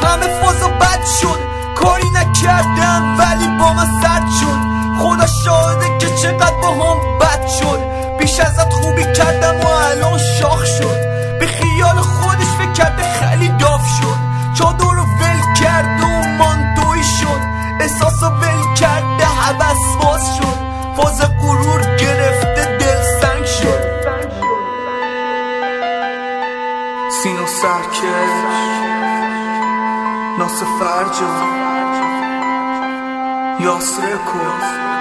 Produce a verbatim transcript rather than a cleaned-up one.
همه فضا بد شد، کاری نکردم ولی با من سرد شد. خدا شاهده که چقدر با هم بد شد. بیش ازت خوبی کردم و الان شاخ شد. به خیال خودش فکر کرده خیلی داف شد. چادر رو ول کرد و ماندوی شد. احساس رو ول کرده حوث باز شد. فاز غرور گرفته دل سنگ شد. سینو سرکش ناصر فرجان یاسر کن